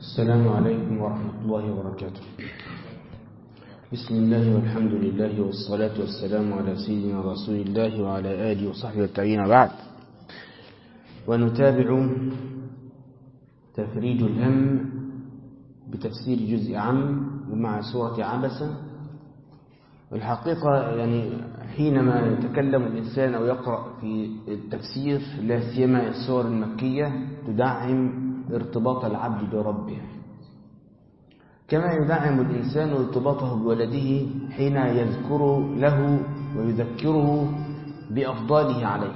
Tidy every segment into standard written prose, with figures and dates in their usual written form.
السلام عليكم ورحمة الله وبركاته. بسم الله والحمد لله والصلاة والسلام على سيدنا رسول الله وعلى آله وصحبه والتابعين بعد. ونتابع تفريج الهم بتفسير جزء عام ومع سورة عبسة. الحقيقة يعني حينما يتكلم الإنسان أو يقرأ في التفسير لا سيما السور المكية تدعم ارتباط العبد بربه، كما يدعم الإنسان ارتباطه بولده حين يذكر له ويذكره بأفضاله عليه.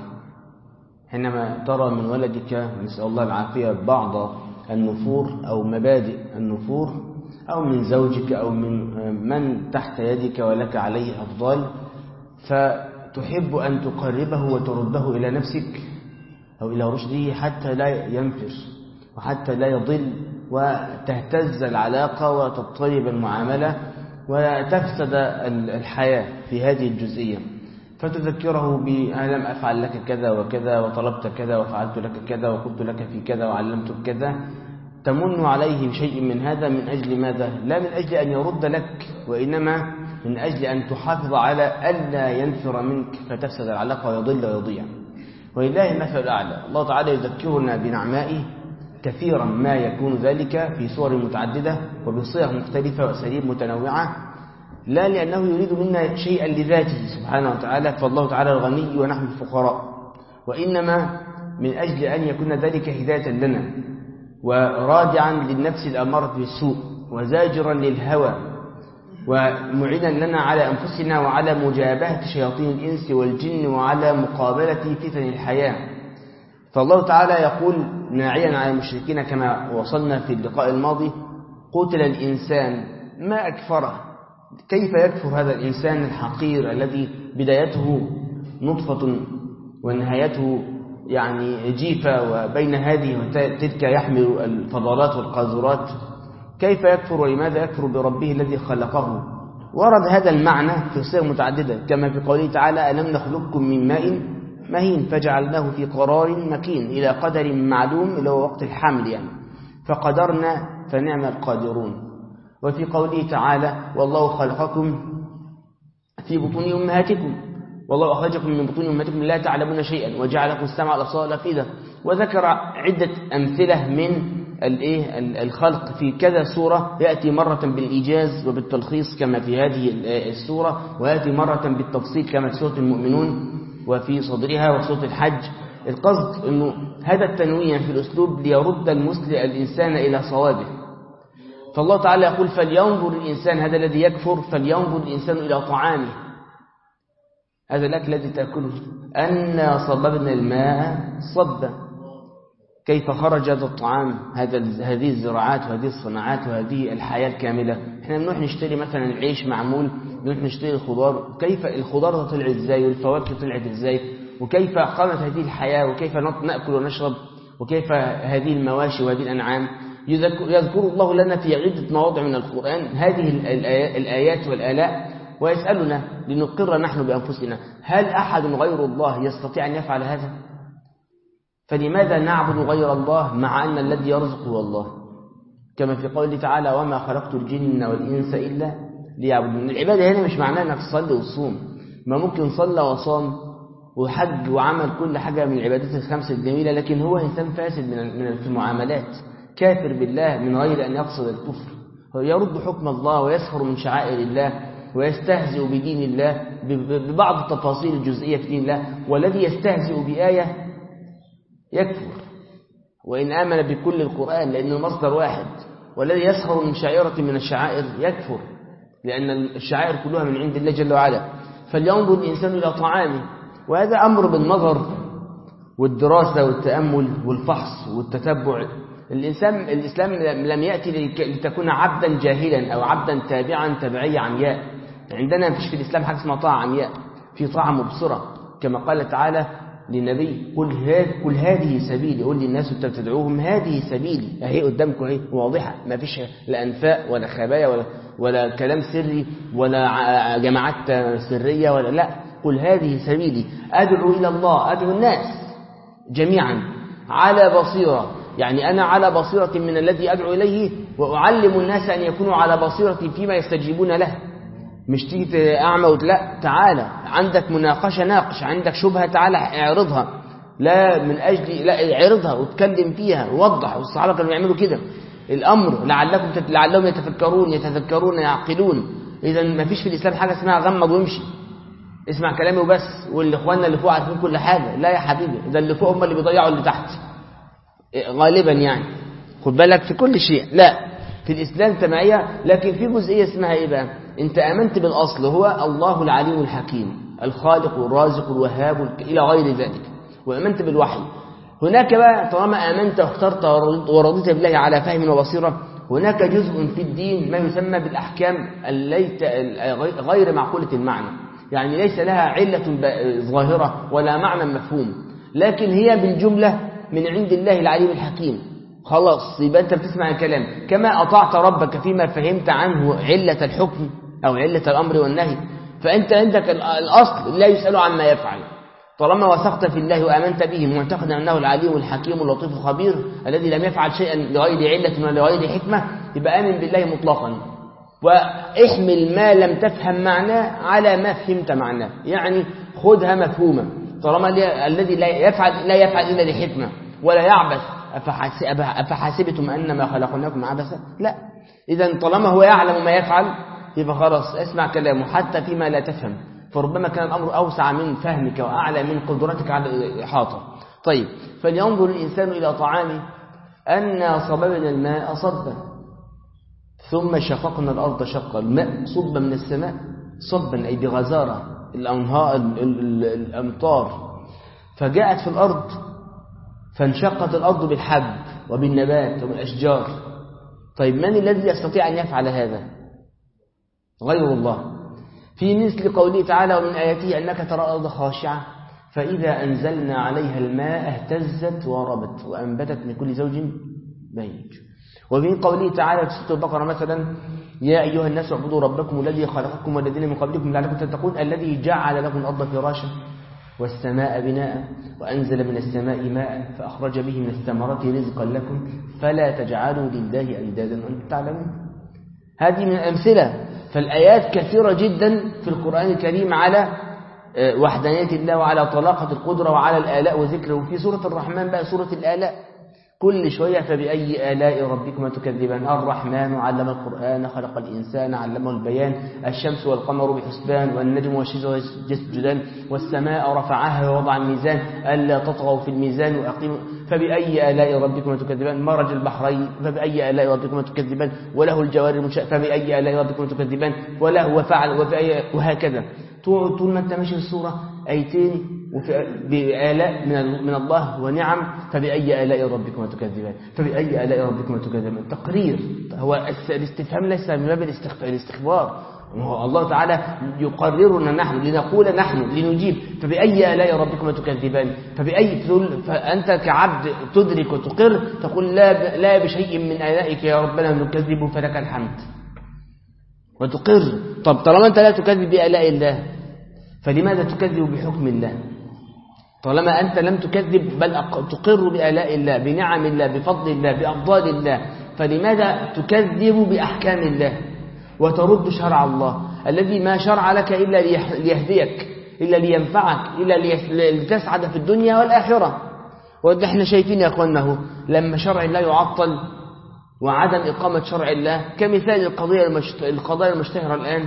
حينما ترى من ولدك نسأل الله العافية بعض النفور أو مبادئ النفور، أو من زوجك أو من تحت يدك ولك عليه أفضال، فتحب أن تقربه وترده إلى نفسك أو إلى رشده حتى لا ينفر وحتى لا يضل وتهتز العلاقة وتضطرب المعاملة وتفسد الحياة في هذه الجزئية، فتذكره بألم أفعل لك كذا وكذا وطلبت كذا وفعلت لك كذا وقلت لك في كذا وعلمتك كذا، تمن عليه بشيء من هذا. من أجل ماذا؟ لا من أجل أن يرد لك، وإنما من أجل أن تحافظ على ألا ينفر منك فتفسد العلاقة ويضل ويضيع. ولله المثل الأعلى. الله تعالى يذكرنا بنعمائه كثيرا ما يكون ذلك في صور متعددة وبصيغ مختلفة وأساليب متنوعة، لا لأنه يريد منا شيئا لذاته سبحانه وتعالى، فالله تعالى الغني ونحن الفقراء، وإنما من أجل أن يكون ذلك هداية لنا ورادعا للنفس الأمارة بالسوء وزاجرا للهوى ومعينا لنا على أنفسنا وعلى مجابهة شياطين الإنس والجن وعلى مقابلة فتن الحياة. فالله تعالى يقول ناعيا على المشركين كما وصلنا في اللقاء الماضي: قتل الإنسان ما أكفره. كيف يكفر هذا الإنسان الحقير الذي بدايته نطفة ونهايته يعني جيفة، وبين هذه وتلك يحمل الفضلات والقاذورات؟ كيف يكفر ولماذا يكفر بربه الذي خلقه؟ ورد هذا المعنى في صيغ متعددة، كما في قوله تعالى: ألم نخلقكم من ماء مهين فجعلناه في قرار مكين إلى قدر معلوم، إلى وقت الحمل يعني، فقدرنا فنعم القادرون. وفي قوله تعالى: والله خلقكم في بطون أمهاتكم، والله أخرجكم من بطون أمهاتكم لا تعلمون شيئا وجعل لكم السمع والأبصار والأفئدة. وذكر عدة أمثلة من الخلق في كذا سورة، يأتي مرة بالإيجاز وبالتلخيص كما في هذه السورة، ويأتي مرة بالتفصيل كما في سورة المؤمنون وفي صدرها وسورة الحج. القصد أنه هذا التنويع في الأسلوب ليرد الإنسان إلى صوابه. فالله تعالى يقول: فلينظر الإنسان، هذا الذي يكفر، فلينظر الإنسان إلى طعامه، هذا الأكل الذي تأكله، أنا صببنا الماء صبا، كيف خرج هذا الطعام، هذه الزراعات وهذه الصناعات وهذه الحياة الكاملة. احنا بنروح نشتري مثلا العيش معمول، نروح نشتري الخضار، كيف الخضار طلعت ازاي والفواكه طلعت ازاي، وكيف قامت هذه الحياة، وكيف نأكل ونشرب، وكيف هذه المواشي وهذه الأنعام. يذكر الله لنا في عدة مواضع من القرآن هذه الآيات والآلاء، ويسألنا لنقر نحن بأنفسنا: هل أحد غير الله يستطيع أن يفعل هذا؟ فلماذا نعبد غير الله مع أن الذي يرزق هو الله؟ كما في قوله تعالى: وما خلقت الجن والإنس إلا ليعبدون. العبادة هنا مش معناها أنك تصلي وتصوم، ما ممكن صلى وصام وحج وعمل كل حاجة من العبادات الخمس الجميلة، لكن هو إنسان فاسد في المعاملات، كافر بالله من غير أن يقصد الكفر، يرد حكم الله ويسخر من شعائر الله ويستهزئ بدين الله ببعض التفاصيل الجزئية في دين الله. والذي يستهزئ بآية يكفر وإن آمن بكل القرآن، لأن المصدر واحد. والذي يسخر من شعيرة من الشعائر يكفر، لأن الشعائر كلها من عند الله جل وعلا. فلينظر الإنسان إلى طعامه، وهذا أمر بالنظر والدراسة والتأمل والفحص والتتبع. الإسلام لم يأتي لتكون عبدا جاهلا أو عبدا تابعا تبعية عمياء. عندنا مفيش في الإسلام حاجة اسمها طاعة عمياء، في طاعة مبصرة، كما قال تعالى للنبي: قل هذه سبيلي، قل للناس انتم تدعوهم هذه سبيلي، اهي قدامكم اهي واضحه، ما فيش لا انفاق ولا خبايا ولا كلام سري ولا جماعات سريه ولا لا. قل هذه سبيلي أدعو إلى الله، أدعو الناس جميعا على بصيرة، يعني أنا على بصيرة من الذي أدعو إليه، وأعلم الناس أن يكونوا على بصيرة فيما يستجيبون له. مش تيجي أعمى لا، تعالى عندك مناقشة ناقش، عندك شبهة تعالى اعرضها، لا من أجل لا اعرضها واتكلم فيها ووضح. والصحابة كانوا يعملوا كده. الأمر لعلهم يتذكرون يعقلون. إذا ما فيش في الإسلام حاجة اسمها غمض وامشي اسمع كلامي وبس، والإخواننا اللي فوق عارفين كل حاجة. لا يا حبيبي، ده اللي فوق هم اللي بيضيعوا اللي تحت غالبا، يعني خد بالك في كل شيء. لا، في الإسلام تبعية، لكن في جزئية اسمها إيه بقى؟ أنت آمنت بالأصل، هو الله العليم الحكيم الخالق والرازق الوهاب إلى غير ذلك، وآمنت بالوحي. هناك بقى طالما آمنت واخترت ورضيت بالله على فهم وبصيرة، هناك جزء في الدين ما يسمى بالأحكام غير معقولة المعنى، يعني ليس لها علة ظاهرة ولا معنى مفهوم، لكن هي بالجملة من عند الله العليم الحكيم. خلاص، يبقى أنت بتسمع الكلام كما أطعت ربك فيما فهمت عنه علة الحكم أو علة الأمر والنهي، فأنت عندك الأصل لا يسأل عما يفعل. طالما وثقت في الله وآمنت به معتقدا أنه العليم الحكيم اللطيف الخبير الذي لم يفعل شيئا لغير علة ولا لغير حكمة، يبقى آمن بالله مطلقا، واحمل ما لم تفهم معناه على ما فهمت معناه، يعني خذها مفهومة. طالما الذي لا يفعل إلا لحكمة ولا يعبث، أفحاسبتم أنما خلقناكم عبثا؟ لا. إذا طالما هو يعلم ما يفعل يبقى خلاص اسمع كلامه حتى فيما لا تفهم، فربما كان الأمر أوسع من فهمك وأعلى من قدرتك على الإحاطة. طيب، فلينظر الإنسان إلى طعامه أنا صببنا الماء صبا ثم شققنا الأرض شقا. الماء صب من السماء صبا أي بغزارة، الأمطار فجاءت في الأرض فانشقت الأرض بالحب وبالنبات وبالأشجار. طيب، من الذي يستطيع أن يفعل هذا؟ غير الله. في مثل قوله تعالى ومن آياته أنك ترى الأرض خاشعة فإذا أنزلنا عليها الماء اهتزت وربت وأنبتت من كل زوج بهيج. ومن قوله تعالى في سورة البقرة مثلا يا أيها الناس اعبدوا ربكم الذي خلقكم والذين من قبلكم لعلكم تتقون الذي جعل لكم الأرض فراشا والسماء بناء وأنزل من السماء ماء فأخرج به من الثمرات رزقا لكم فلا تجعلوا لله أندادا وأنتم تعلمون. هذه من الأمثلة. فالآيات كثيرة جدا في القرآن الكريم على وحدانية الله وعلى طلاقة القدرة وعلى الآلاء وذكره. في سورة الرحمن بقى سورة الآلاء كل شوية فبأي آلاء ربكما تكذبان. الرحمن علم القرآن خلق الإنسان علمه البيان الشمس والقمر بحسبان والنجم والشجر يسجدان والسماء رفعها ووضع الميزان ألا تطغوا في الميزان وأقيموا فبأي آلاء ربكما تكذبان. مرج البحرين فبأي آلاء ربكما تكذبان وله الجوار المنشأة فبأي آلاء ربكما تكذبان وله وفعل وهكذا. طول ما أنت ماشي السورة آيتين بآلاء من الله ونعم فبأي آلاء ربكما تكذبان فبأي آلاء ربكما تكذبان. تقرير. هو الاستفهام ليس من باب الاستخبار، هو الله تعالى يقررنا نحن لنقول نحن لنجيب فبأي آلاء ربكما تكذبان فأنت كعبد تدرك وتقر تقول لا بشيء من آلائك يا ربنا نكذب فلك الحمد وتقر. طب طالما أنت لا تكذب بآلاء الله فلماذا تكذب بحكم الله؟ طالما أنت لم تكذب بل تقر بآلاء الله بنعم الله بفضل الله بأفضال الله فلماذا تكذب بأحكام الله وترد شرع الله الذي ما شرع لك إلا ليهديك إلا لينفعك إلا لتسعد في الدنيا والآخرة. ونحن شايفين يا أخوانه لما شرع الله يعطل وعدم إقامة شرع الله كمثال القضايا المشتهرة الآن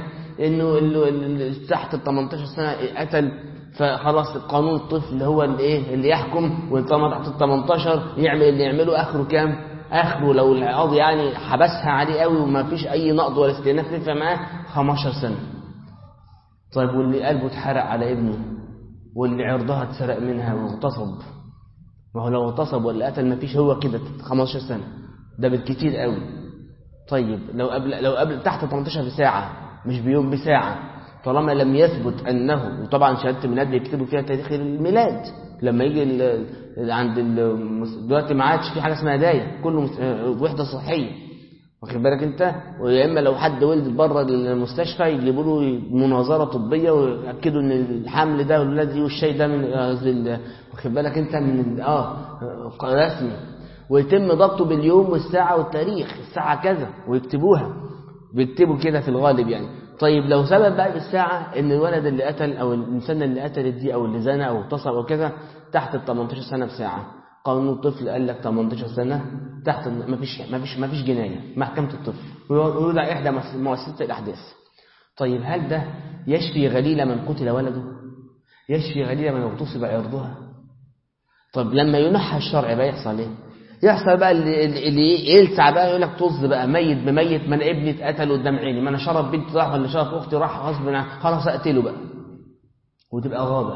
إنه تحت 18 سنة قتل فخلاص القانون الطفل هو اللي يحكم وطالما تحت 18 يعمل اللي يعمله. آخره كام؟ آخره لو القاضي يعني حبسها عليه قوي وما فيش أي نقض ولا استئناف ينفع معاه 15 سنة. طيب واللي قلبه اتحرق على ابنه واللي عرضها اتسرق منها واغتصب، ما هو لو اغتصب ولا قتل ما فيش هو كده 15 سنة ده بالكتير قوي. طيب لو قبل تحت 18 بساعة مش بيوم بساعة طالما لم يثبت أنه، وطبعا شهادة الميلاد بيكتبوا فيها تاريخ الميلاد لما يجي عند دلوقتي ما عادش في حاجة اسمها داية كله وحدة صحية واخد بالك انت. ويا اما لو حد ولد بره المستشفى يجيبوا له مناظرة طبية ويأكدوا ان الحمل ده والولاد دي والشيء ده من واخد بالك انت من رسمي. ويتم ضبطه باليوم والساعة والتاريخ، الساعة كذا، ويكتبوها، بيكتبوا كده في الغالب يعني. طيب لو ثبت بقى بالساعة ان الولد اللي قتل او الانسان اللي قتلت دي او اللي زنى او اغتصب او كذا تحت ال 18 سنة بساعة، قانون الطفل قال لك 18 سنة تحت، مفيش جناية، محكمة الطفل ويوضع إحدى مؤسسات الأحداث. طيب هل ده يشفي غليل من قتل ولده؟ يشفي غليل من اغتصب عرضها؟ طب لما ينحى الشرع بقى يحصل ايه؟ يحصل بقى اللي يلسع بقى يقول لك طز بقى، ميت بميت، ما انا ابني اتقتل قدام عيني، ما انا شرف بنتي راح ولا شرف اختي راح غصب عنها، خلاص اقتله بقى، وتبقى غابة.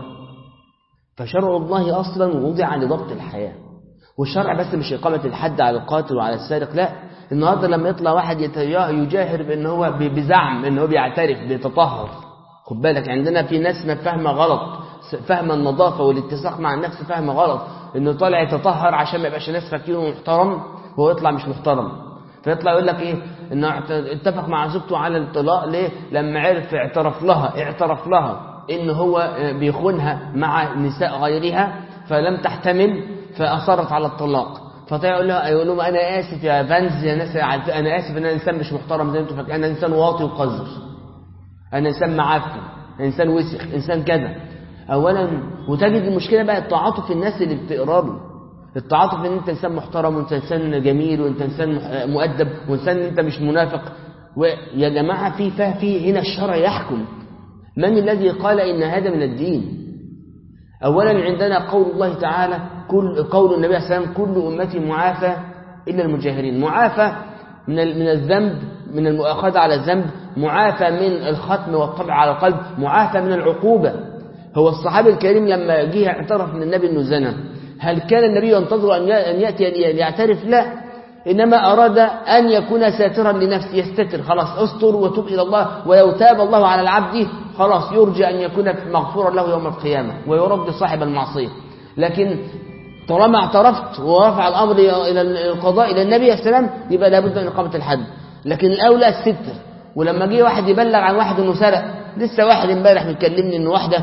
فشرع الله اصلا وضع لضبط الحياة، والشرع بس مش إقامة الحد على القاتل وعلى السارق، لا. النهارده لما يطلع واحد يجاهر بأن هو بزعم أنه هو بيعترف بيتطهر، خد بالك عندنا في ناس ما فاهمة غلط، فاهمة النظافة والاتساق مع النفس فاهمة غلط، أنه طالع يتطهر عشان ما يبقاش ناس فاكينه محترم وهو يطلع مش محترم. فيطلع يقول لك إيه؟ أنه اتفق مع زوجته على الطلاق، ليه؟ لما عرف اعترف لها أنه هو بيخونها مع نساء غيرها فلم تحتمل فأصرت على الطلاق. فيقول لهم أنا آسف يا فانز يا ناس، أنا آسف أن أنا إنسان مش محترم زي ما أنتم فاكرين، أنا إنسان واطي وقذر، أنا إنسان معفن، إنسان وسخ، إنسان كذا. أولا وتجد المشكلة بقى التعاطف الناس اللي بتقرأ له، التعاطف ان انت انسان محترم وانت انسان جميل وانت انسان مؤدب وانسان انت مش منافق. ويا جماعة في هنا الشرع يحكم. من الذي قال ان هذا من الدين؟ اولا عندنا قول الله تعالى، قول النبي صلى الله عليه وسلم كل امتي معافى الا المجاهرين. معافى من الذنب، من المؤاخذة على الذنب، معافى من الختم والطبع على القلب، معافى من العقوبة. هو الصحابي الكريم لما جه اعترف من النبي انه زنى، هل كان النبي ينتظر أن يأتي ليعترف؟ لا، إنما أراد أن يكون ساترا لنفسه، يستتر، خلاص أستر وتوب إلى الله، ولو تاب الله على العبد خلاص يرجى أن يكون مغفورا له يوم القيامة ويرد صاحب المعصية. لكن طالما اعترفت ورفع الأمر إلى القضاء إلى النبي عليه السلام يبقى لابد من إقامة الحد. لكن الأولى الستر. ولما جه واحد يبلغ عن واحد أنه سرق، لسه واحد امبارح بيكلمني أنه واحدة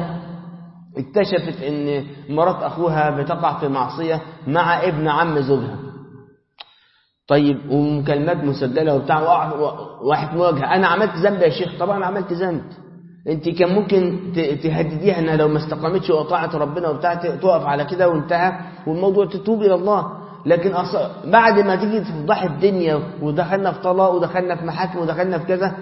اكتشفت ان مرات اخوها بتقع في معصية مع ابن عم زوجها. طيب ومكالمات مسجلة وبتاع، واحد مواجهة، انا عملت ذنب يا شيخ؟ طبعا عملت ذنب. انت كان ممكن تهدديها انها لو ما استقامتش وطاعت ربنا وبتاع تقف على كده وانتهى والموضوع، تتوب الى الله. لكن بعد ما تيجي تفضح الدنيا ودخلنا في طلاق ودخلنا في محاكم ودخلنا في كذا،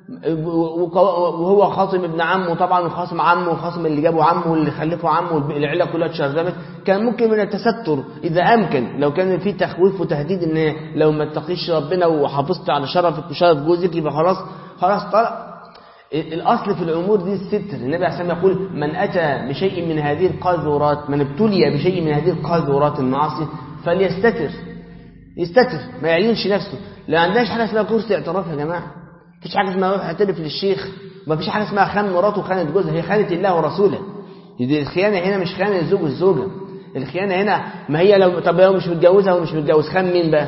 وهو خاصم ابن عمه طبعا، وخاصم عمه وخاصم اللي جابه عمه واللي خلفه عمه والعيله كلها اتشرذمت. كان ممكن من التستر اذا امكن، لو كان في تخويف وتهديد ان لو ما اتقيش ربنا وحافظت على شرفك وشرف جوزك يبقى خلاص طلق. الاصل في الامور دي الستر. النبي عليه الصلاه والسلام يقول من اتى بشيء من هذه القاذورات، من ابتلي بشيء من هذه القاذورات المعاصي فليستتر، يستتر ما يعلنش نفسه. لا عندناش حاجه اسمها كرسي اعتراف يا جماعه، مفيش حاجه اسمها روح اعترف للشيخ، ومفيش حاجه اسمها خان مراته وخانه جوزها، هي خانه الله ورسوله. دي الخيانه هنا مش خانه الزوج والزوجه، الخيانه هنا ما هي لو طب هو مش متجوزها ومش متجوز، خان مين بقى؟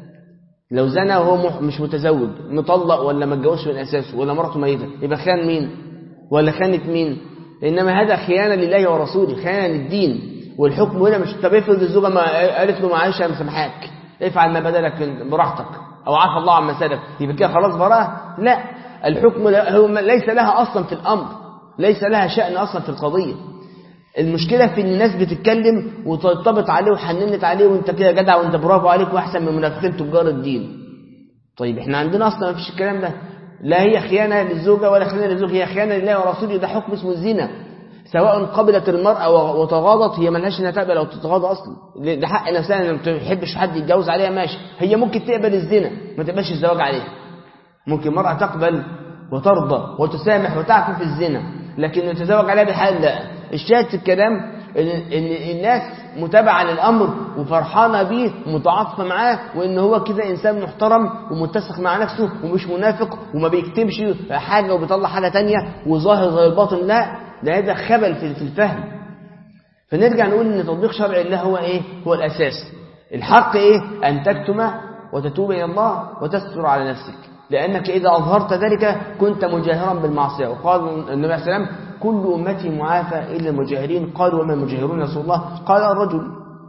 لو زنى وهو مش متزوج، مطلق ولا ما اتجوزش من اساسه ولا مراته ميته، يبقى خان مين ولا خانه مين؟ انما هذا خيانه لله ورسوله، خيانه للدين. والحكم هنا مش طب افرض الزوجه ما قالت له معلش انا مسامحاك افعل ما بدلك براحتك او عفى الله عما سلف، يبقى كده خلاص براءه؟ لا، الحكم هو ليس لها اصلا في الامر، ليس لها شأن اصلا في القضيه. المشكله في ان الناس بتتكلم وترتبط عليه وحننت عليه وانت كده جدع وانت برافو عليك واحسن من منافقين تجار الدين. طيب احنا عندنا اصلا ما فيش الكلام ده، لا هي خيانه للزوجه ولا خيانه للزوج، هي خيانه لله ورسوله. ده حكم اسمه الزنا، سواء قبلت المرأة وتغاضت، هي ملهاش انها تقبل او تتغاضى اصلا، ده حق نفسها، ما تحبش حد يتجوز عليها ماشي، هي ممكن تقبل الزنا ما تقبلش الزواج عليها. ممكن مرأة تقبل وترضى وتسامح وتعفو في الزنا، لكن تتزوج عليها بحال لا. الشاهد في الكلام ان الناس متابعه للامر وفرحانه بيه ومتعاطفه معاه، وان هو كده انسان محترم ومتسق مع نفسه ومش منافق وما بيكتمش حاجه وبيطلع حاجه تانية وظاهر غير الباطن، لا، ده هذا خبل في الفهم. فنرجع نقول ان تطبيق شرع الله هو ايه؟ هو الاساس. الحق ايه؟ ان تكتم وتتوب الى الله وتستر على نفسك، لانك اذا اظهرت ذلك كنت مجاهرا بالمعصيه. وقال النبي عليه الصلاه والسلام كل امتي معافى الا المجاهرين. قالوا وما المجاهرون يا رسول الله؟ قال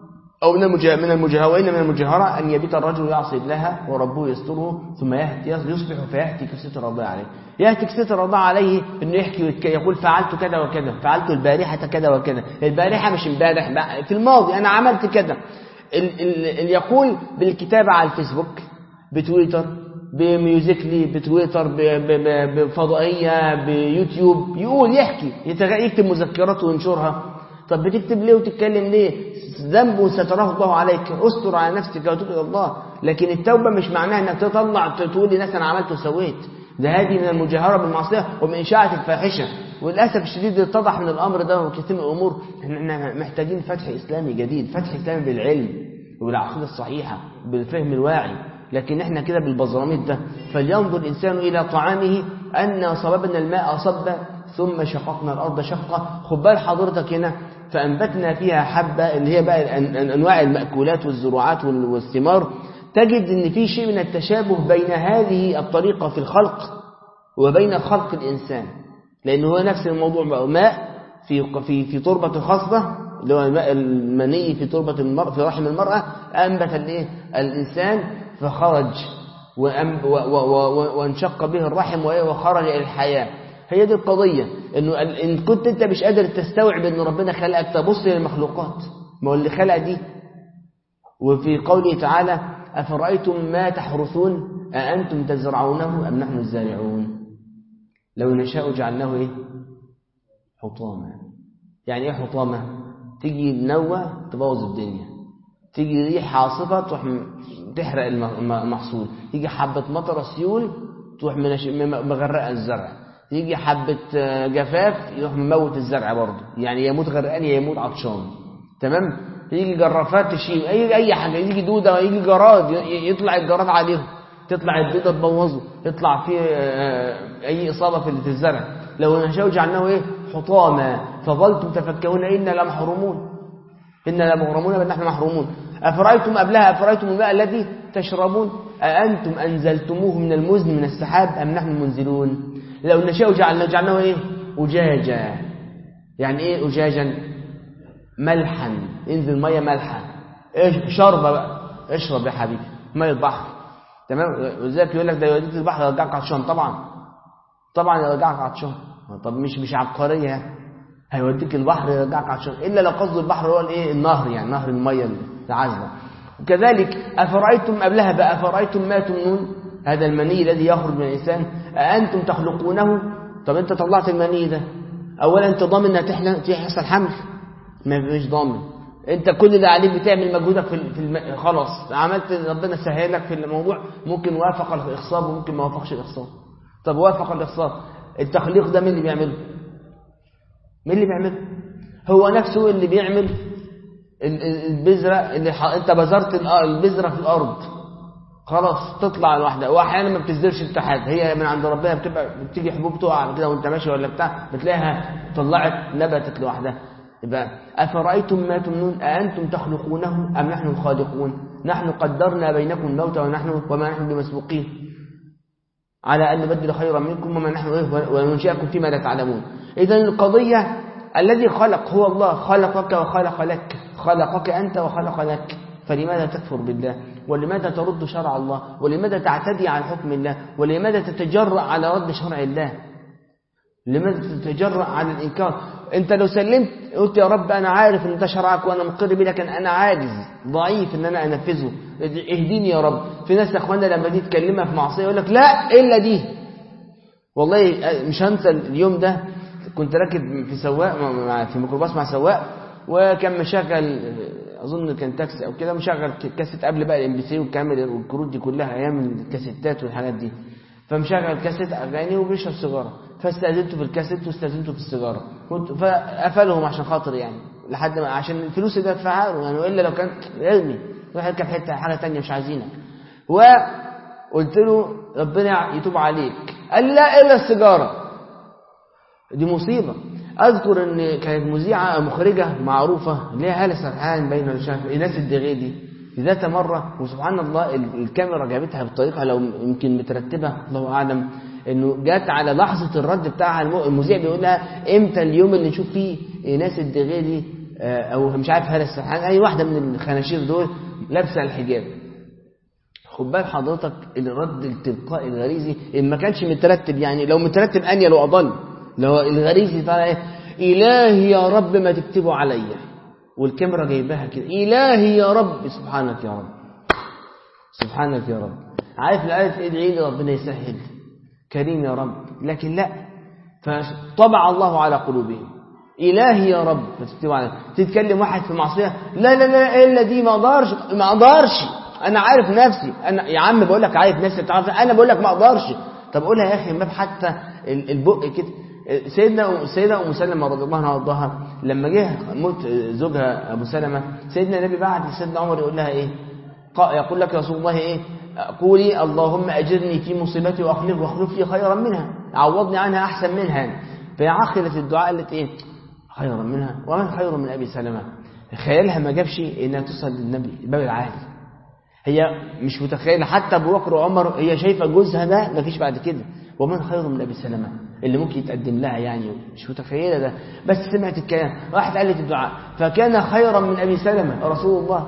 أو من المجاهرة أن يبيت الرجل يعصي الله وربه يستره ثم يصبح فيهتك ستر الله عليه. يهتك ستر الله عليه إنه يحكي يقول فعلت كذا وكذا، فعلت البارحة كذا وكذا، البارحة مش امبارح، في الماضي أنا عملت كذا. اللي يقول بالكتابة على الفيسبوك، بتويتر، بميوزيكلي، بتويتر، بفضائية، بيوتيوب، يقول يحكي يكتب مذكراته وينشرها. طب بتكتب ليه وتتكلم ليه؟ ذنب ستراه الله عليك، استر على نفسك وتوب الى الله. لكن التوبه مش معناها انك تطلع تقول لناس انا عملت وسويت. ده هذه من المجاهره بالمعصيه ومن اشاعه الفاحشه. وللاسف الشديد اتضح من الامر ده وكثير من الامور احنا محتاجين فتح اسلامي جديد، فتح اسلامي بالعلم وبالعقيده الصحيحه بالفهم الواعي. لكن احنا كده بالبزراميط ده. فلينظر الانسان الى طعامه ان صببنا الماء صبا ثم شققنا الارض شقه. خد بال حضرتك هنا، فأنبتنا فيها حبة اللي هي بقى أنواع المأكولات والزروعات والثمار. تجد أن في شيء من التشابه بين هذه الطريقة في الخلق وبين خلق الإنسان، لأنه هو نفس الموضوع بقى. ماء في تربة خصبة اللي هو الماء المني في تربة المرأة في رحم المرأة، أنبت الإنسان فخرج وانشق به الرحم وخرج إلى الحياة. هي دي القضية، إنه إن كنت أنت مش قادر تستوعب إن ربنا خلقك، تبص للمخلوقات، ما هو اللي خلق دي. وفي قوله تعالى أفرأيتم ما تحرثون أأنتم تزرعونه أم نحن الزارعون لو نشاء جعلناه إيه؟ حطاما. يعني إيه حطاما؟ تيجي النوة تبوظ الدنيا، تيجي ريح عاصفة تروح تحرق المحصول، تيجي حبة مطر سيول تروح مغرقة الزرع، يجي حبة جفاف يروح مموت الزرع برضه، يعني يموت غرقان يموت عطشان. تمام؟ يجي جرافات تشيل أي حاجة، يجي دودة، يجي جراد يطلع الجراد عليهم، تطلع البيضة تبوظه، يطلع فيه أي إصابة في الزرع. لو نشاء جعلناه إيه؟ حطاما فظلتم تفكهون إنا لمحرومون بل نحن محرومون. أفرأيتم الماء الذي تشربون أأنتم أنزلتموه من المزن من السحاب أم نحن المنزلون. لو نشاء جعلناه إيه؟ أجاجا. يعني إيه أجاجا؟ ملحا، انزل مية ملحا، شربة بقى، اشرب يا حبيبي مية البحر. تمام؟ وذلك يقول لك ده يوديك البحر يرجعك عطشان. طبعا يرجعك عطشان. طب مش عبقرية، هيوديك البحر يرجعك عطشان، إلا لو قصد البحر هو الإيه؟ النهر، يعني نهر المية العذبة. وكذلك أفرأيتم ما تمنون، هذا المني الذي يخرج من الإنسان، أأنتم تخلقونه. طب أنت طلعت المني ده، أولا أنت ضامن أنها تحصل حمل؟ مش ضامن. أنت كل اللي عليك بتعمل مجهودك خلاص عملت، ربنا سهلك في الموضوع. ممكن وافق الإخصاب وممكن ما وافقش الإخصاب. طب وافق الإخصاب، التخليق ده مين اللي بيعمله؟ هو نفسه اللي بيعمل البذرة اللي أنت بذرت البذرة في الأرض، خلاص تطلع لوحدها. واحيانا ما بتزدرش التحاد، هي من عند ربنا بتيجي حبوب تقع كده وانت ماشي ولا بتاع، بتلاقيها طلعت نبتت لوحدها. يبقى أفرأيتم ما تمنون أأنتم تخلقونه أم نحن الخالقون نحن قدرنا بينكم الموت وما نحن بمسبوقين على أن نبدل خيرا منكم وننشئكم فيما لا تعلمون. إذن القضية الذي خلق هو الله، خلقك وخلق لك، خلقك أنت وخلق لك. فلماذا تكفر بالله؟ ولماذا ترد شرع الله؟ ولماذا تعتدي على حكم الله؟ ولماذا تتجرأ على رد شرع الله؟ لماذا تتجرأ على الإنكار؟ أنت لو سلمت قلت يا رب أنا عارف أن ده شرعك وأنا مقر بيه، لكن أنا عاجز ضعيف أن أنا أنفذه، اهديني يا رب. في ناس أخوانا لما دي تكلمها في معصية يقول لك لا إلا دي. والله مش هنسى اليوم ده، كنت راكب في ميكروباص مع سواق، وكان مشغل أظن كان تاكسي أو كده، مشغل كاسيت قبل بقى الام بي سي والكاميرا والكروت دي كلها أيام الكاسيتات والحاجات دي. فمشغل كاسيت أغاني وبيشرب سيجارة، فاستأذنته في الكاسيت واستأذنته في السيجارة، فقفلهم عشان خاطر يعني لحد ما عشان الفلوس اللي دفعها له يعني، وإلا لو كان ارمي روح اركب حاجة تانية مش عايزينك. وقلت له ربنا يتوب عليك، قال لي لا إلا السيجارة. دي مصيبة. أذكر أن كانت مذيعة مخرجة معروفة اللي هي هالة سرحان بين إناس الدغيدي ذات مرة، وسبحان الله الكاميرا جابتها بطريقة لو يمكن مترتبة الله أعلم، إنه جات على لحظة الرد بتاعها المذيع بيقول لها إمتى اليوم اللي نشوف فيه إناس الدغيدي أو مش عارف هالة السرحان، أي واحدة من الخناشير دول لابسة الحجاب. خد بال حضرتك الرد التلقائي الغريزي إن ما كانش مترتب، يعني لو مترتب أنيل وأضل، لو الغريزي طالع إيه؟ إلهي يا رب ما تكتبوا عليا، والكاميرا جايباها كده، إلهي يا رب، سبحانك يا رب، سبحانك يا رب. عارف الآية ادعي لي ربنا يسهل، كريم يا رب، لكن لا، فطبع الله على قلوبهم. إلهي يا رب ما تكتبوا عليا. تتكلم واحد في معصية، لا لا لا إلا دي، ما أقدرش، أنا عارف نفسي، أنا يا عم بقول لك عارف نفسي بتعرف، أنا بقول لك ما أقدرش. طب قولها يا أخي، ما حتى البق كده. سيدنا أم سلمة رضي الله عنها وارضاها لما جه موت زوجها أبو سلمة، سيدنا النبي بعد سيدنا عمر يقول لها إيه؟ يقول لك رسول الله إيه؟ قولي اللهم أجرني في مصيبتي واخلف لي خيرا منها، عوضني عنها أحسن منها. فهي عقلت الدعاء قالت إيه؟ خيرا منها، ومن خير من أبي سلمة. خيالها ما جابش إنها توصل للنبي الباب العالي. هي مش متخيلة حتى أبو بكر وعمر، هي شايفة جوزها ده ما فيش بعد كده، ومن خير من أبي سلمة اللي ممكن يتقدم لها، يعني مش متخيلة ده، بس سمعت الكلام راحت قالت الدعاء، فكان خيرا من أبي سلمة رسول الله،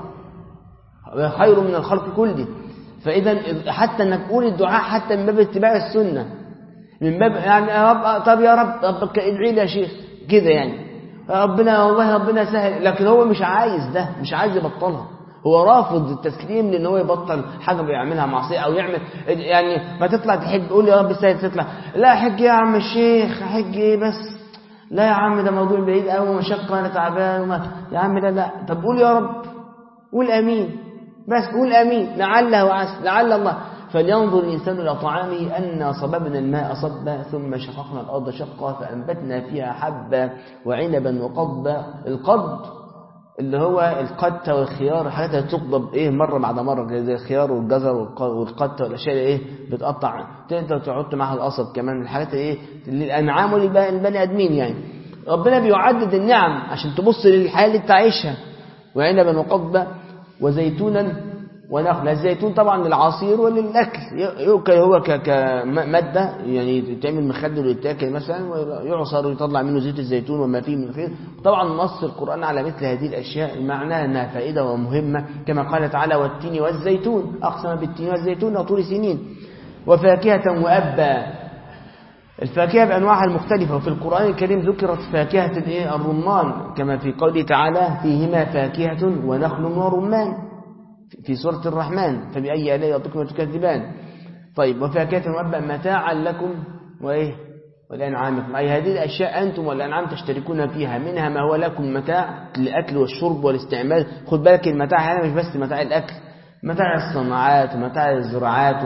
خير من الخلق كله. فإذا حتى أنك تقول الدعاء حتى من باب اتباع السنة، من باب يعني يا رب، طب يا رب ربك ادعي لي يا شيخ كده، يعني ربنا والله ربنا سهل، لكن هو مش عايز ده، مش عايز يبطلها، هو رافض التسليم لأن هو يبطل حاجة بيعملها معصية أو يعمل، يعني ما تطلع تحج قول يا رب سهل، تطلع لا حج يا عم الشيخ، حج ايه بس، لا يا عم ده موضوع بعيد قوي ومشقة أنا تعبان يا عم لا، طب قول يا رب، قول أمين، بس قول أمين، لعله وعسى، لعل الله. فلينظر الإنسان إلى طعامه أنا صببنا الماء صبا ثم شققنا الأرض شقا فأنبتنا فيها حبا وعنبا وقضبا. القضب اللي هو القتة والخيار، الحاجات اللي تقضب إيه مرة بعد مرة، زي الخيار والجزر والقتة والأشياء اللي إيه بتقطع، تقدر تحط معها القصب كمان، الحاجات إيه للأنعام وللبني آدمين. يعني ربنا بيعدد النعم عشان تبص للحياة اللي تعيشها. وعنبا وقضبا وزيتونا ونخلا. الزيتون طبعا للعصير وللأكل، يؤكل هو كمادة، يعني تعمل مخدر ويتاكل مثلا، ويعصر ويطلع منه زيت الزيتون وما فيه من خير. طبعا نص القرآن على مثل هذه الأشياء معناها أنها فائدة ومهمة، كما قال تعالى والتين والزيتون، أقسم بالتين والزيتون وطور سنين، وفاكهة وأبا. الفاكهة بأنواعها المختلفة، وفي القرآن الكريم ذكرت فاكهة الرمان كما في قوله تعالى فيهما فاكهة ونخل ورمان في سورة الرحمن، فبأي آلاء ربكما تكذبان. طيب وفاكهة وأبا متاعا لكم ولأنعامكم، أي هذه الأشياء أنتم والأنعام تشتركون فيها، منها ما هو لكم متاع للأكل والشرب والاستعمال. خد بالك المتاع هنا مش بس متاع الأكل، متاع الصناعات ومتاع الزراعات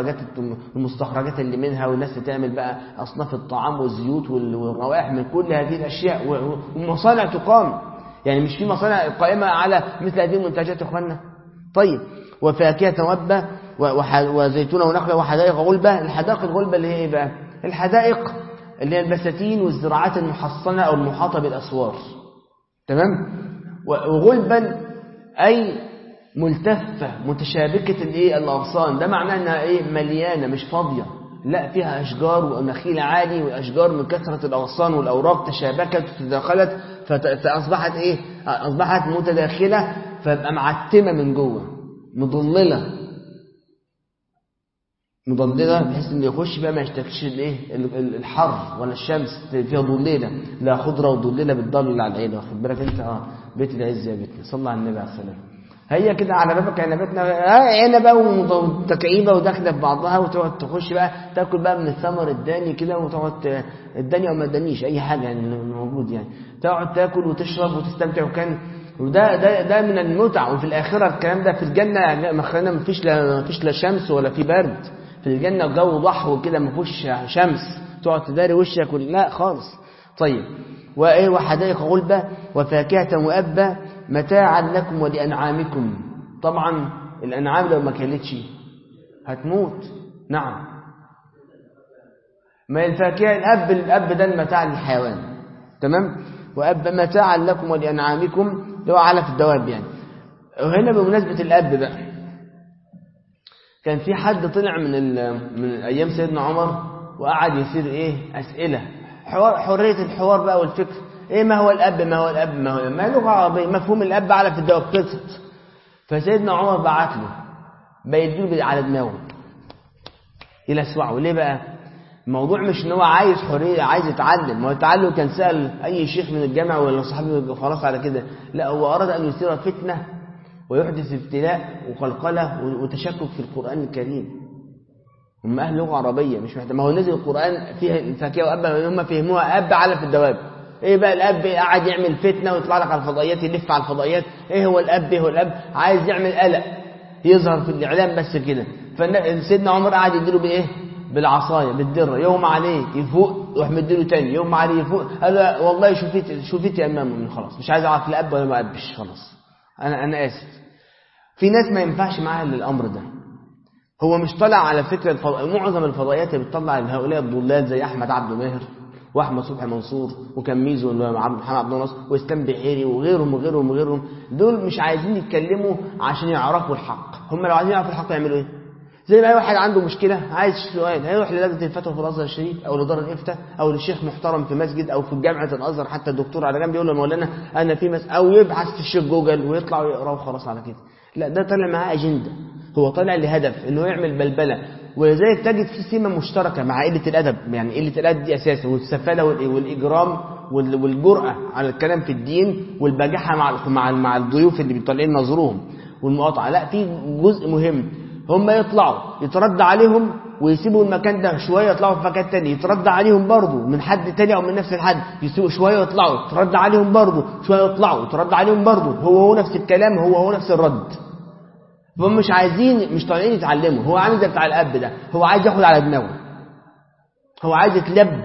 والمستخرجات اللي منها، والناس تعمل بقى أصناف الطعام والزيوت والروائح من كل هذه الأشياء، ومصانع تقام، يعني مش في مصانع قائمة على مثل هذه المنتجات يا أخوانا. طيب وفاكهة وأبا وزيتون ونخلة وحدائق غلبة. الحدائق الغلبة اللي هي إيه بقى؟ الحدائق اللي هي البساتين والزراعات المحصنة أو المحاطة بالأسوار، تمام. وغلبا أي ملتفة متشابكة الأغصان، ده معناه أنها مليانة مش فاضية، لا فيها أشجار ونخيل عالي وأشجار من كثرة الأغصان والأوراق تشابكت وتداخلت فأصبحت أصبحت متداخلة، فبقى معتمة من جوه، مضللة بحيث إنه يخش بقى ما يشتكش الحر ولا الشمس، فيها ضليلة، لا خضرة وضليلة بتضلل على العين. واخد بالك أنت؟ بيت العز يا بيتنا، صلى على النبي عليه السلام. هي كده على بابك عنبتنا، عنبة وتكعيبة وداخلة في بعضها، وتقعد تخش بقى تاكل بقى من الثمر الداني كده، وتقعد الداني وما دانيش أي حاجة يعني موجود، يعني تقعد تاكل وتشرب وتستمتع. وده من المتع. وفي الآخرة الكلام ده في الجنة مخنا ما فيش لا شمس ولا في برد، في الجنة جو ضحو كده ما فيش شمس تقعد تداري وشك لا خالص. طيب وحدائق غلبة وفاكهة وأبا متاعا لكم ولأنعامكم. طبعا الأنعام لو ما كلتش هتموت. نعم، ما الفاكهة الأب ده المتاع للحيوان، تمام. وأب متاعا لكم ولأنعامكم لو علف الدواب يعني. وهنا بمناسبة الأب بقى، كان في حد طلع من أيام سيدنا عمر وقعد يصير أسئلة، حرية الحوار بقى والفكر. إيه ما هو الأب ما لغة عربية، مفهوم الأب على في الدواء قصة. فسيدنا عمر بعت له بيديله على دماغه يلسوعه. ليه بقى؟ الموضوع مش ان هو عايز حريه، عايز يتعلم. ما هو التعلم كان سأل اي شيخ من الجامعه ولا صاحبه خلاص على كده، لا هو اراد ان يثير فتنه ويحدث ابتلاء وقلقله وتشكك في القران الكريم. هم اهل لغه عربيه مش محتاج. ما هو نزل القران فيها الفاكهه واب، هم فهموها اب على في الدواب. ايه بقى الاب؟ قاعد يعمل فتنه ويطلع لك على الفضائيات، يلف على الفضائيات. ايه هو الاب؟ ايه هو الاب؟ عايز يعمل قلق يظهر في الاعلام بس كده. فسيدنا عمر قاعد يديله بايه؟ بالعصايه بالدره. يوم عليه يفوق يروح مديله تاني، يوم عليه يفوق. قال له والله شوفيتي امامه خلاص، مش عايز اعرف لا اب ولا ما ابش، خلاص انا اسف. في ناس ما ينفعش معاها الامر ده. هو مش طالع على فكره معظم الفضائيات اللي بتطلع لهؤلاء الضلال زي احمد عبد ماهر واحمد صبحي منصور وكان ميزو محمد عبد الناصر واسلام بحيري وغيرهم دول مش عايزين يتكلموا عشان يعرفوا الحق. هم لو عايزين يعرفوا الحق يعملوا ايه؟ زي ما اي واحد عنده مشكله عايز سؤال هيروح للجنه الفتوى في الازهر الشريف او لدار الافتاء او للشيخ محترم في مسجد او في جامعه الازهر، حتى الدكتور على جنب يقول له مولانا انا في او يبحث في الشيخ جوجل ويطلع ويقرا وخلاص على كده. لا، ده طالع معاه اجنده، هو طالع لهدف انه يعمل بلبله. ولذلك تجد في سمه مشتركه مع قله الادب. يعني قله الادب دي اساسا، والسفاله والاجرام والجرأه على الكلام في الدين والبجاحه مع الضيوف اللي بيطلعين نظرهم والمقاطعه. لا، في جزء مهم، هم يطلعوا يترد عليهم ويسيبوا المكان ده شويه، يطلعوا في مكان تاني يترد عليهم برضه من حد تاني او من نفس الحد، يسيبوا شويه يطلعوا يترد عليهم برضه، شويه يطلعوا يترد عليهم برضه، هو نفس الكلام، هو نفس الرد. فهم مش عايزين، مش طالعين يتعلموا. هو عامل زي بتاع الاب ده، هو عايز ياخد على دماغه، هو عايز يتلب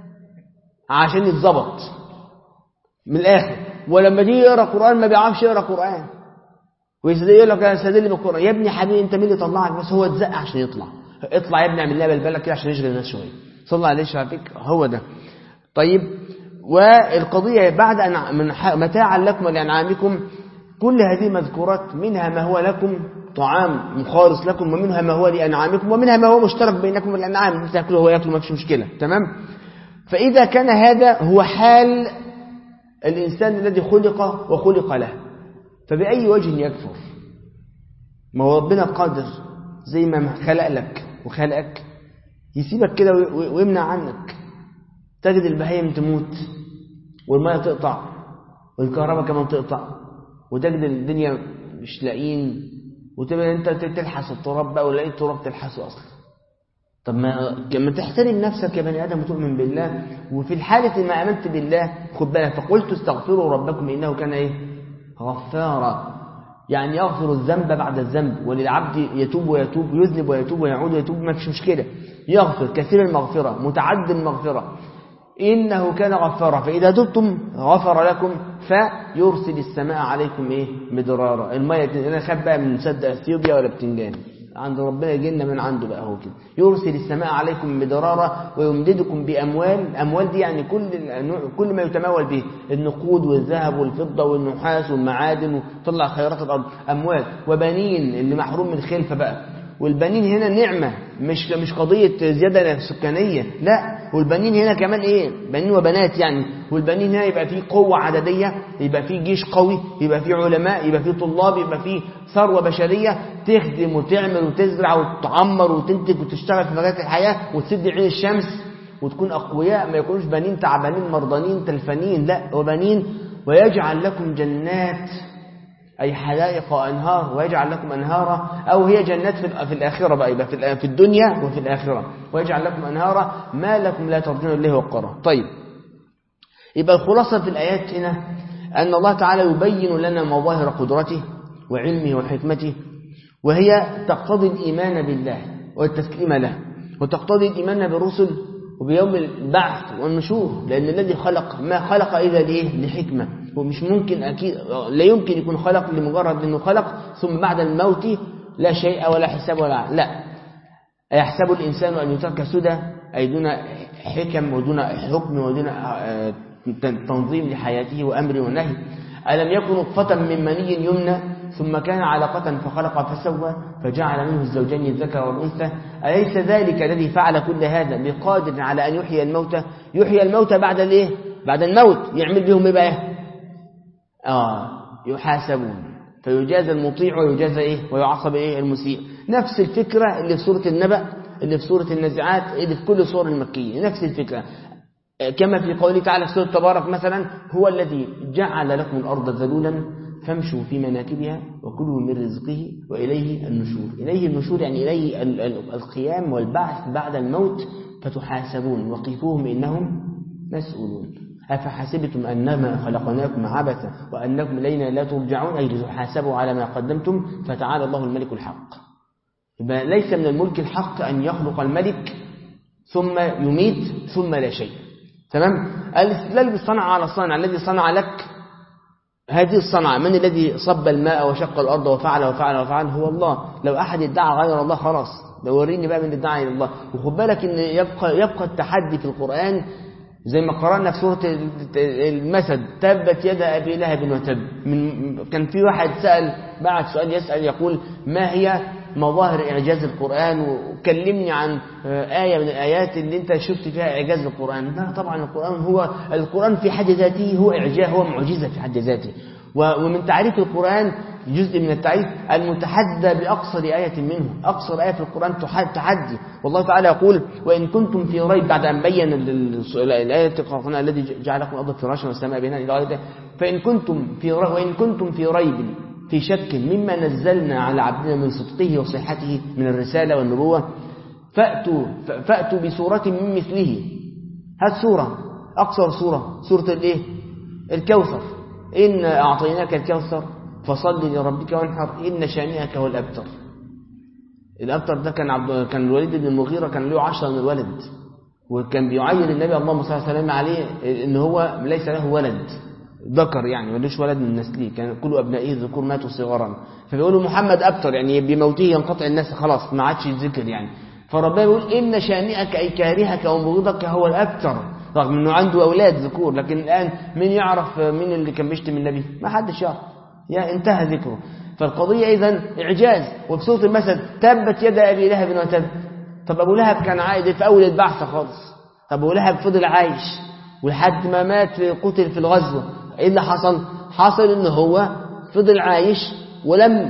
عشان يتظبط من الاخر. ولما يجي يقرا قران ما بيعرفش يقرا قران، ويقول لك انا استدل بالقران. يا ابني حبيبي انت مين اللي طلعك؟ بس هو اتزق عشان اطلع يا ابني، اعمل لها بلبله كده عشان يشغل الناس شويه. صلى عليه شافيك، هو ده. طيب، والقضيه بعد ان من متاعا لكم ولانعامكم، كل هذه مذكورات منها ما هو لكم طعام مخالص لكم، ومنها ما هو لانعامكم، ومنها ما هو مشترك بينكم والانعام، تاكله هو ياكله ما فيش مشكله. تمام. فاذا كان هذا هو حال الانسان الذي خلق وخلق له، فبأي وجه يكفر؟ ما هو ربنا قادر زي ما خلق لك وخلقك يسيبك كده ويمنع عنك. تجد البهايم تموت والماء تقطع والكهرباء كمان تقطع، وتجد الدنيا مش لاقين، وتبقى انت تلحس التراب بقى ولا التراب تلحسه اصلا. طب ما تحترم نفسك يا بني ادم وتؤمن بالله. وفي الحالة ما امنت بالله خد بالك، فقلت استغفروا ربكم انه كان ايه؟ غفارا. يعني يغفر الذنب بعد الذنب، وللعبد يتوب ويتوب، يذنب ويتوب ويعود ويتوب، ما فيش مشكلة. يغفر كثير المغفرة، متعد المغفرة، إنه كان غفارا. فإذا تبتم غفر لكم، فيرسل السماء عليكم إيه؟ مدرارا. المية أنا خاب بقى من سد أثيوبيا ولا بتنجان، عند ربنا يجي لنا من عنده بقى هو كده. يرسل السماء عليكم مدرارا ويمددكم بأموال. أموال دي يعني كل ما يتمول به، النقود والذهب والفضة والنحاس والمعادن، وطلع خيرات الأرض. أموال وبنين، اللي محروم من الخلفة بقى. والبنين هنا نعمة، مش قضية زيادة سكانية، لا. والبنين هنا كمان ايه؟ بنين وبنات يعني. والبنين هنا يبقى فيه قوة عددية، يبقى فيه جيش قوي، يبقى فيه علماء، يبقى فيه طلاب، يبقى فيه ثروة بشرية تخدم وتعمل وتزرع وتعمر وتنتج وتشتغل في مجالات الحياة وتسد عين الشمس وتكون أقوياء، ما يكونوش بنين تعبانين مرضانين تلفانين، لا. وبنين ويجعل لكم جنات، أي حدائق وأنهار، ويجعل لكم أنهارا، أو هي جنات في الآخرة بقى، يبقى في الدنيا وفي الآخرة. ويجعل لكم أنهارا ما لكم لا ترجون الله وقرا. طيب، يبقى الخلاصة في الآيات هنا أن الله تعالى يبين لنا مظاهر قدرته وعلمه وحكمته، وهي تقتضي الإيمان بالله والتسليم له، وتقتضي الإيمان بالرسل وبيوم البعث والنشور، لأن الذي خلق ما خلق إلا لحكمة. ومش ممكن، أكيد لا يمكن يكون خلق لمجرد أنه خلق ثم بعد الموت لا شيء ولا حساب ولا لا. أيحسب الإنسان أن يترك سدى، أي دون حكم ودون حكم ودون تنظيم لحياته وأمر ونهي. ألم يكن نطفة من مني يمنى ثم كان علقة فخلق فسوى فجعل منه الزوجين الذكر والأنثى. أليس ذلك الذي فعل كل هذا بقادر على أن يحيي الموتى بعد الإيه؟ بعد الموت يعمل بهم ايه بقى؟ يحاسبون، فيجازى المطيع ويجازى ايه؟ ويعاقب ايه؟ المسيء. نفس الفكرة اللي في سورة النبأ، اللي في سورة النازعات، اللي في كل سور المكية، نفس الفكرة. كما في قوله تعالى في سورة تبارك مثلا: هو الذي جعل لكم الأرض ذلولا فامشوا في مناكبها وكلوا من رزقه وإليه النشور. إليه النشور يعني إليه القيام والبعث بعد الموت، فتحاسبون وقفوهم إنهم مسؤولون. أفحسبتم أنما خلقناكم عبثا وأنكم إلينا لا ترجعون، أي لتحاسبوا على ما قدمتم، فتعالى الله الملك الحق. ليس من الملك الحق أن يخلق الملك ثم يميت ثم لا شيء. تمام؟ الاستدلال بالصنع على الصانع الذي صنع لك هذه الصنعة. من الذي صب الماء وشق الأرض وفعل وفعل وفعل؟ هو الله. لو أحد ادعى غير الله خلاص، لو وريني بقى من ادعى إلى الله. وخد بالك إن يبقى التحدي في القرآن زي ما قرأنا في سورة المسد: تبت يد أبي لهب وتب. كان في واحد سأل بعد سؤال يسأل يقول: ما هي مظاهر إعجاز القرآن؟ وكلمني عن آية من الآيات اللي أنت شفت فيها إعجاز القرآن. لا طبعا، القرآن في حد ذاته هو إعجاز، هو معجزة في حد ذاته. ومن تعريف القرآن جزء من التعريف المتحدى بأقصر آية منه. أقصر آية في القرآن تحدي. والله تعالى يقول: وإن كنتم في ريب، بعد أن بين الآية الذي جعلكم الأرض فراشا والسماء بناء إلى غير ذلك، وإن كنتم في ريب في شك مما نزلنا على عبدنا من صدقه وصحته من الرسالة والنبوة فأتوا بسورة من مثله. هات سورة، أقصر سورة الإيه؟ الكوثر: إن أعطيناك الكوثر فصل لربك وانحر إن شانئك هو الأبتر. الأبتر ده كان الوليد بن المغيرة، كان له 10 من الولد، وكان بيعين النبي اللهم صل وسلم عليه إن هو ليس له ولد ذكر، يعني ملوش ولد من نسله، كان كل أبنائه الذكور ماتوا صغارا، فبيقولوا محمد أبتر، يعني بموته ينقطع الناس خلاص، ما عادش يذكر يعني. فربنا يقول: إن شانئك أي كارهك ومبغضك هو الأبتر، رغم أنه عنده أولاد ذكور. لكن الآن من يعرف مين اللي كان بيشتم النبي؟ ما حدش يعرف، انتهى ذكره. فالقضية إذن إعجاز. وفي سورة المسد: تبت يد أبي لهب وتب. طب أبو لهب كان عايد في أول البعث خالص، طب أبو لهب فضل عايش ولحد ما مات قتل في الغزوة. إيه اللي حصل؟ حصل إنه هو فضل عايش ولم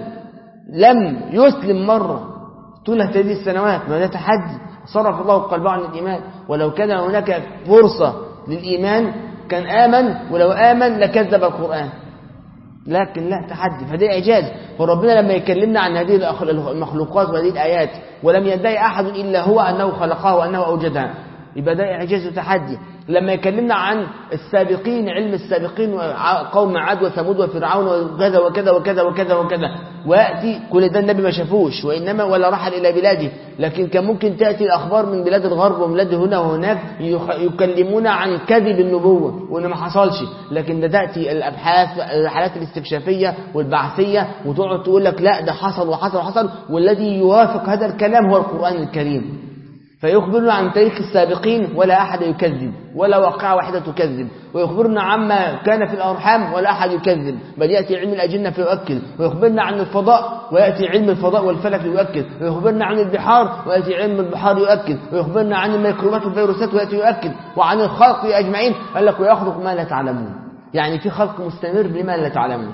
يسلم مرة طول هذه السنوات. ما ده تحدي. صرف الله قلبه عن الإيمان، ولو كان هناك فرصة للإيمان كان آمن، ولو آمن لكذب القرآن. لكن لا، تحدي. فده إعجاز. فربنا لما يكلمنا عن هذه المخلوقات وهذه الآيات ولم يدعي أحد إلا هو أنه خلقها وأنه أوجدها، يبقى ده إعجاز وتحدي. لما يكلمنا عن السابقين، علم السابقين، قوم عاد وثمود وفرعون وكذا وكذا وكذا وكذا وكذا، ويأتي كل ده النبي ما شافوش وإنما ولا رحل إلى بلاده، لكن كان ممكن تأتي الأخبار من بلاد الغرب وبلاد هنا وهناك يكلمون عن كذب النبوة وإنه ما حصلش. لكن ده تأتي الأبحاث، الرحلات الاستكشافية والبعثية، وتقعد تقول لك لا ده حصل وحصل وحصل، والذي يوافق هذا الكلام هو القرآن الكريم. فيخبرنا عن تاريخ السابقين ولا أحد يكذب، ولا واقعة واحدة تكذب. ويخبرنا عما كان في الأرحام ولا أحد يكذب، بل يأتي علم الأجنة فيؤكد. ويخبرنا عن الفضاء ويأتي علم الفضاء والفلك يؤكد. ويخبرنا عن البحار ويأتي علم البحار يؤكد. ويخبرنا عن الميكروبات والفيروسات ويأتي يؤكد. وعن الخلق أجمعين قال لك: ويخلق ما لا تعلمون. يعني في خلق مستمر بما لا تعلمون.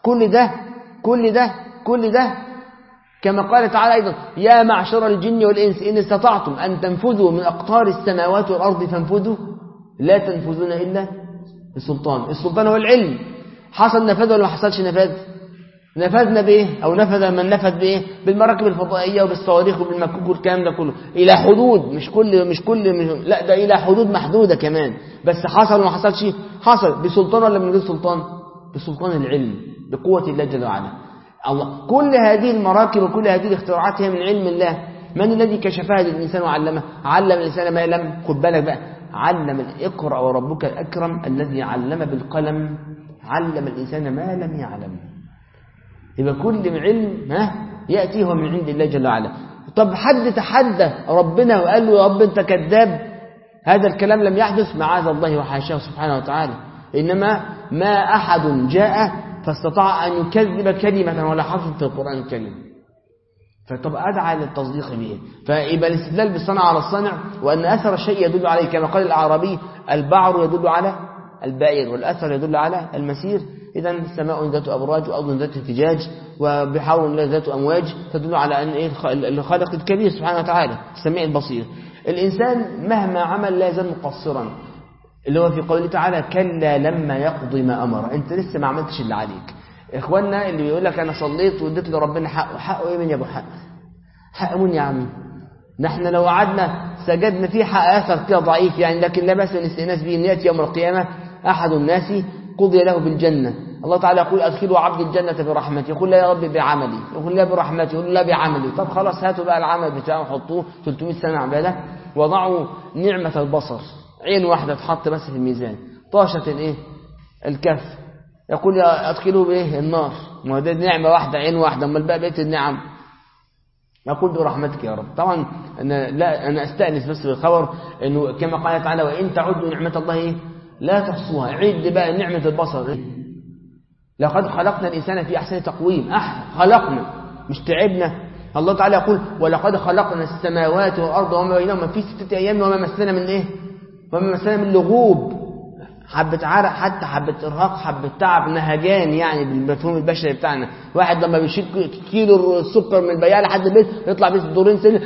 كل ده كما قال تعالى أيضا: يا معشر الجن والإنس إن استطعتم أن تنفذوا من أقطار السماوات والأرض فانفذوا لا تنفذون إلا بسلطان. السلطان هو العلم. حصل نفذ ولا ما حصلش نفذ؟ نفذنا بإيه؟ أو نفذ من نفذ بإيه؟ بالمراكب الفضائية وبالصواريخ وبالمكوك والكلام ده كله، إلى حدود مش كل لا، ده إلى حدود محدودة كمان. بس حصل ولا ما حصلش؟ حصل. بسلطان ولا من غير سلطان؟ بسلطان العلم، بقوة الله جل وعلا. الله. كل هذه المراكب وكل هذه الاختراعات هي من علم الله. من الذي كشفها للإنسان وعلمه؟ علم الإنسان ما يعلم. خد بالك بقى: علم اقرأ وربك الأكرم الذي علم بالقلم علم الإنسان ما لم يعلم. يبقى كل علم يأتي هو من عند الله جل وعلا. طب حد تحدى ربنا وقال له: يا رب أنت كذاب؟ هذا الكلام لم يحدث، معاذ الله وحاشاه سبحانه وتعالى. إنما ما أحد جاء فاستطاع أن يكذب كلمة ولا حرف في القرآن الكريم، فطب أدعى للتصديق به. فيبقى الاستدلال بالصنع على الصنع، وأن أثر الشيء يدل عليه. كما قال الأعرابي: البعر يدل على البعير، والأثر يدل على المسير. إذا السماء ذات أبراج وأرض ذات انفجاج وبحار ذات أمواج تدل على أن الخالق الكبير سبحانه وتعالى السميع البصير. الإنسان مهما عمل لا يزال مقصرا، اللي هو في قوله تعالى كلا لما يقضي ما أمر. أنت لسه ما عملتش اللي عليك. إخواننا اللي بيقول لك أنا صليت واديت لربنا حقه، حقه إيه من يا أبو حق؟ حق من يا عم؟ نحن لو قعدنا سجدنا فيه حق أثر كده ضعيف يعني، لكن لا بأس الاستئناس به. أن يأتي يوم القيامة أحد الناس قضي له بالجنة، الله تعالى يقول أدخلوا عبد الجنة برحمتي، يقول لا يا رب بعملي، يقول لا برحمتي، يقول لا بعملي. طب خلاص هاتوا بقى العمل بتاعه حطوه 300 سنة عبادة، وضعوا نعمة البصر، عين واحدة تحط بس في الميزان، طاشت الايه الكف، يقول يا أدخلوا بإيه النار، ما هو ده نعمة واحدة عين واحدة، أما الباقي بقية النعم يقول برحمتك يا رب. طبعا أنا أستأنس بس بالخبر إنه كما قال تعالى وإن تعدوا نعمة الله إيه لا تحصوها. عد بقى نعمة البصر، لقد خلقنا الإنسان في أحسن تقويم، خلقنا مش تعبنا. الله تعالى يقول ولقد خلقنا السماوات والأرض وما بينهما في 6 أيام وما مسنا من إيه؟ وما مسنا من لغوب، حبة عرق حتى، حبة إرهاق، حبة تعب، نهجان يعني بالمفهوم البشري بتاعنا. واحد لما بيشيل كيلو السكر من البياع لحد البيت يطلع بيه دورين سنة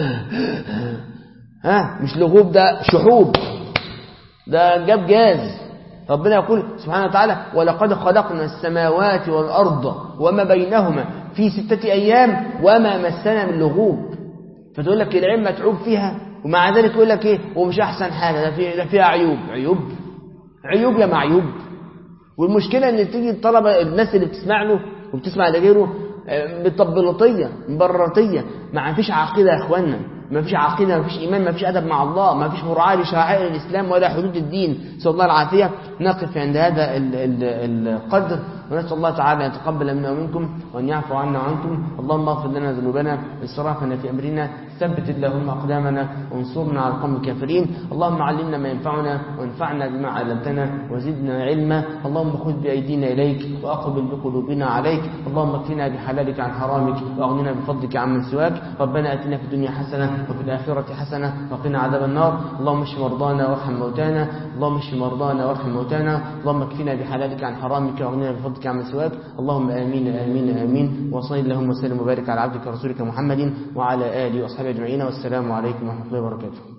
مش لغوب، ده شحوب، ده جاب جاز. ربنا يقول سبحانه وتعالى ولقد خلقنا السماوات والأرض وما بينهما في 6 أيام وما مسنا من لغوب. فتقول لك العلم متعوب فيها، ومع ذلك يقول لك ايه ومش أحسن حاجة، ده فيها عيوب يا معيوب. والمشكلة ان تيجي الطلبة الناس اللي بتسمع له وبتسمع لغيره بطبلطية مبررتية، ما فيش عقيدة يا اخوانا، ما فيش عقيدة، ما فيش إيمان، ما فيش أدب مع الله، ما فيش مراعاة لشرائع الإسلام ولا حدود الدين. نسأل الله العافية. نقف عند هذا القدر، ونسأل الله تعالى أن يتقبل منا ومنكم وأن يعفو عنا وعنكم. اللهم اغفر لنا ذنوبنا وإسرافنا في أمرنا، ثبت اللهم أقدامنا وانصرنا على القوم الكافرين. اللهم علمنا ما ينفعنا وانفعنا بما علمتنا وزدنا علما. اللهم خذ بأيدينا إليك وأقبل بقلوبنا عليك. اللهم اكفنا بحلالك عن حرامك وأغننا بفضلك عمن سواك. ربنا آتنا في الدنيا حسنة وفي الآخرة حسنة وقنا عذاب النار. اللهم اشف مرضانا وارحم موتانا، اللهم اشف مرضانا وارحم موتانا. اللهم اكفنا بحلالك عن حرامك وأغننا بفضلك عمن سواك. اللهم آمين آمين آمين. وصلى اللهم وسلم وبارك على عبدك ورسولك محمد وعلى آله وأصحابه أجمعين. والسلام عليكم ورحمة الله وبركاته.